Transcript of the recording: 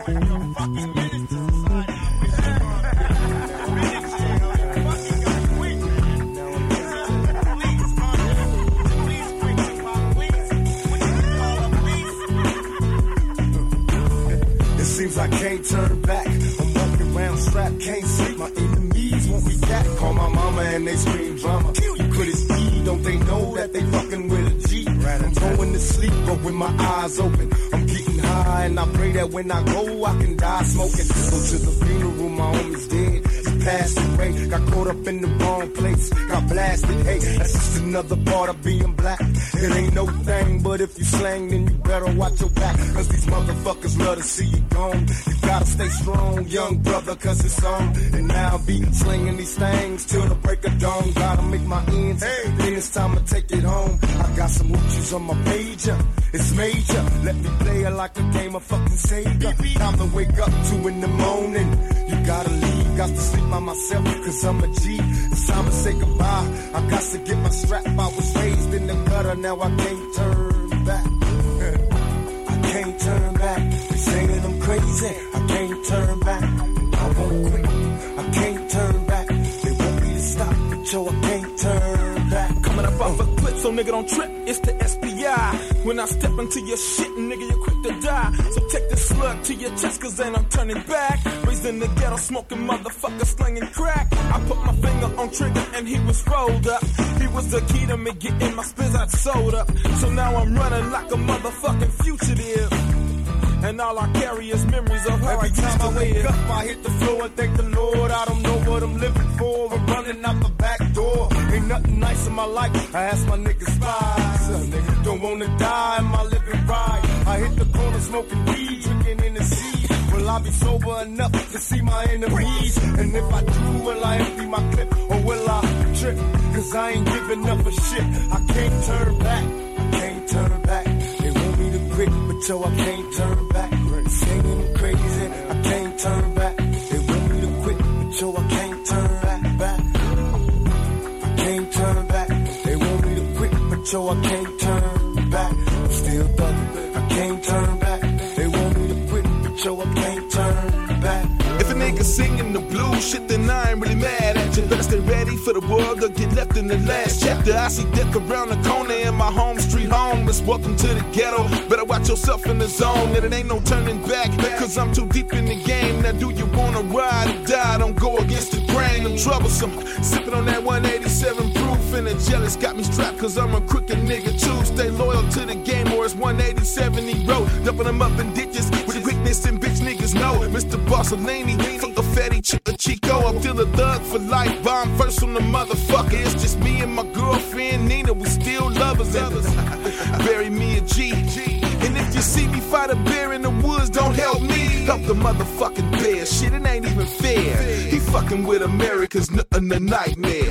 Seems I can't turn back. I'm walking around strapped, can't sleep. My enemies won't be back. Call my mama and they scream drama. You could have speed, don't they know that they fucking with a G? I'm going to sleep, but with my eyes open, I'm getting high, and I pray that when I go, I can die smoking. Go to the funeral, my homie's dead. He passed away, got caught up in the wrong place, got blasted. Hey, that's just another part of being black. It ain't no thing, but if you slang, then you better watch your back, cause these motherfuckers love to see you gone. You gotta stay strong, young brother, cause it's on. And now I'll be slinging these things till the break of dawn. Gotta make my ends, then it's time to take it home. I got some hoochies on my pager, it's major. Let me play it like a game of fucking Sega. Time to wake up 2 in the morning. You gotta leave, got to sleep by myself, cause I'm a G. It's time to say goodbye, I got to get my strap. I was raised in the gutter, now I can't turn back. I can't turn back. They saying I'm crazy, I can't turn back. I won't quit, I can't turn back. They want me to stop, but yo, I can't turn back. Coming up off a clip, so nigga don't trip, it's the SPI. When I step into your shit, nigga, you're quick to die. So take this slug to your chest, cause then I'm turning back. Raised in the ghetto, smoking motherfucker, slinging crack. I put my finger on trigger and he was rolled up. He was the key to me getting my spins out sold up. So now I'm running like a motherfucking fugitive. And all I carry is memories of how every I used time to I wake live. up, I hit the floor and thank the Lord. I don't know what I'm living for. I'm running out the back door. Ain't nothing nice in my life. I ask my niggas spies. Don't wanna die, am I living right? I hit the corner smoking weed, drinking in the sea. Will I be sober enough to see my enemies? And if I do, will I empty my clip or will I trip? Cause I ain't giving up a shit. I can't turn back, I can't turn back. They want me to quit, but yo, I can't turn back. Saying I'm crazy, I can't turn back. They want me to quit, but yo, I can't turn back. I can't turn back. They want me to quit, but yo, I can't turn back. I'm still thugging, I can't turn back. They want me to quit, but yo, I can't turn back. If a nigga singing the blues shit, then I ain't really mad at you. Better stay ready for the world to get left in the last chapter. I see death around the corner in my home street home. It's welcome to the ghetto. Better watch yourself in the zone, and it ain't no turning back. Cause I'm too deep in the game. Now do you wanna ride or die? Don't go against the grain. I'm troublesome. Sipping on that 187 proof, and the jealous got me strapped. Cause I'm a crooked nigga too. Stay loyal to the game, or it's 187 he wrote. Dumping them up in ditches with the quickness and bitch niggas know. Mr. Barcelini, fuck a fatty Chico. I'm still a thug for life. Bomb first on the motherfucker. It's just me and my girlfriend Nina. We still lovers. Bury me a G. And if you see me fight a bear in the woods, don't help me. Help the motherfucking bear. Shit, it ain't even fair. He fucking with America's nightmare.